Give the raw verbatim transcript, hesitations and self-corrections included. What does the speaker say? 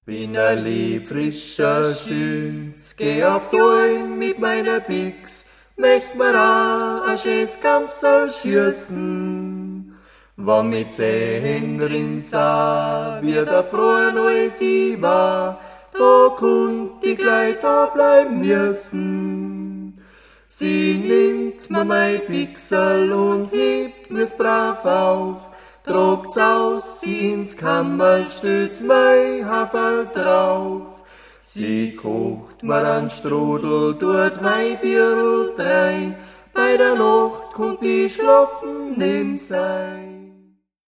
Bin ein lieb frischer Schütz, geh auf Däum mit meiner Bix, möcht mir auch ein schönes Kampfsal schießen. Wann mit zehn rins sah, wie der frohe neu sie war, da konnt ich gleich da bleiben müssen. Sie nimmt mir mein Pixel und hebt mir's brav auf, tragt's aus, sie ins Kammerl, stellt's mein Haferl drauf. Sie kocht mir an Strudel, tut mein Bierl drei, bei der Nacht kommt ich schlafen neben sei.